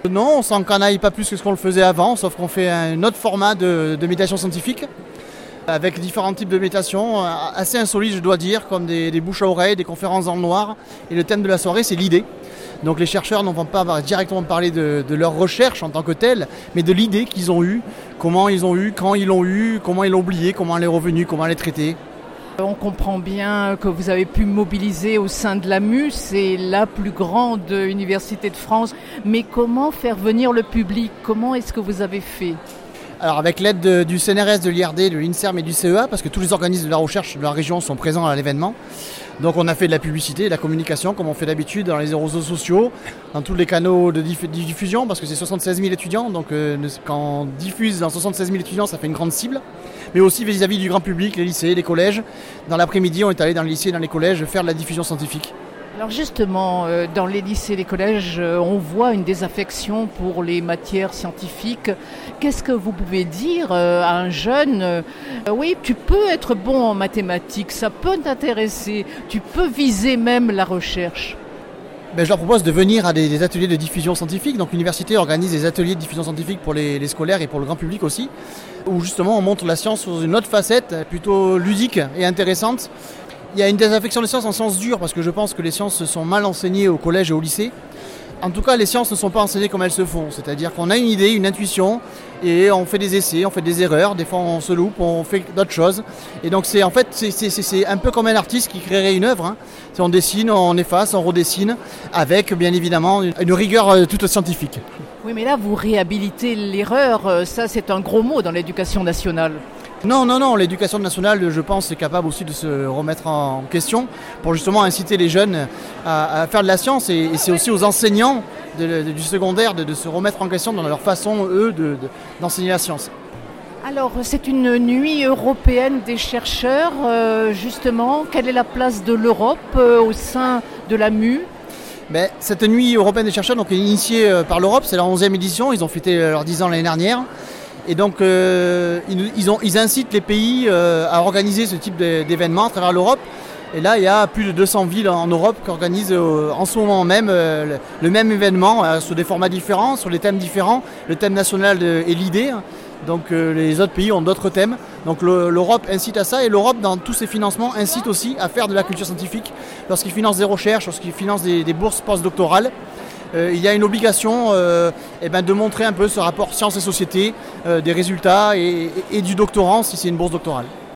Non, on s'en canaille pas plus que ce qu'on le faisait avant, sauf qu'on fait un autre format de méditation scientifique, avec différents types de méditation, assez insolites je dois dire, comme des bouches à oreille, des conférences dans le noir. Et le thème de la soirée, c'est l'idée. Donc les chercheurs ne vont pas directement parler de leur recherche en tant que telle, mais de l'idée qu'ils ont eue, comment ils ont eu, quand ils l'ont eu, comment ils l'ont oublié, comment elle est revenue, comment elle est traitée. On comprend bien que vous avez pu mobiliser au sein de l'AMU, c'est la plus grande université de France. Mais comment faire venir le public? Comment est-ce que vous avez fait? Alors avec l'aide du CNRS, de l'IRD, de l'INSERM et du CEA, parce que tous les organismes de la recherche de la région sont présents à l'événement. Donc on a fait de la publicité, de la communication, comme on fait d'habitude dans les réseaux sociaux, dans tous les canaux de diffusion, parce que c'est 76 000 étudiants, donc quand on diffuse dans 76 000 étudiants, ça fait une grande cible. Mais aussi vis-à-vis du grand public, les lycées, les collèges. Dans l'après-midi, on est allé dans les lycées et dans les collèges faire de la diffusion scientifique. Alors justement, dans les lycées et les collèges, on voit une désaffection pour les matières scientifiques. Qu'est-ce que vous pouvez dire à un jeune? Oui, tu peux être bon en mathématiques, ça peut t'intéresser, tu peux viser même la recherche. Je leur propose de venir à des ateliers de diffusion scientifique. Donc l'université organise des ateliers de diffusion scientifique pour les scolaires et pour le grand public aussi, où justement on montre la science sous une autre facette, plutôt ludique et intéressante. Il y a une désaffection des sciences en sciences dures, parce que je pense que les sciences sont mal enseignées au collège et au lycée. En tout cas, les sciences ne sont pas enseignées comme elles se font. C'est-à-dire qu'on a une idée, une intuition, et on fait des essais, on fait des erreurs. Des fois, on se loupe, on fait d'autres choses. Et donc, c'est un peu comme un artiste qui créerait une œuvre. On dessine, on efface, on redessine, avec, bien évidemment, une rigueur toute scientifique. Oui, mais là, vous réhabilitez l'erreur. Ça, c'est un gros mot dans l'éducation nationale. Non, l'éducation nationale, je pense, est capable aussi de se remettre en question pour justement inciter les jeunes à faire de la science, et c'est aussi aux enseignants du secondaire de se remettre en question dans leur façon, eux, d'enseigner la science. Alors, c'est une nuit européenne des chercheurs, justement. Quelle est la place de l'Europe au sein de l'AMU ? Cette nuit européenne des chercheurs donc, est initiée par l'Europe, c'est la 11e édition, ils ont fêté leurs 10 ans l'année dernière. Et donc, ils incitent les pays à organiser ce type d'événements à travers l'Europe. Et là, il y a plus de 200 villes en Europe qui organisent en ce moment même le même événement sous des formats différents, sur des thèmes différents. Le thème national est l'idée. Donc, les autres pays ont d'autres thèmes. Donc, l'Europe incite à ça. Et l'Europe, dans tous ses financements, incite aussi à faire de la culture scientifique. Lorsqu'ils financent des recherches, lorsqu'ils financent des bourses postdoctorales, il y a une obligation de montrer un peu ce rapport sciences et société, des résultats et du doctorant si c'est une bourse doctorale.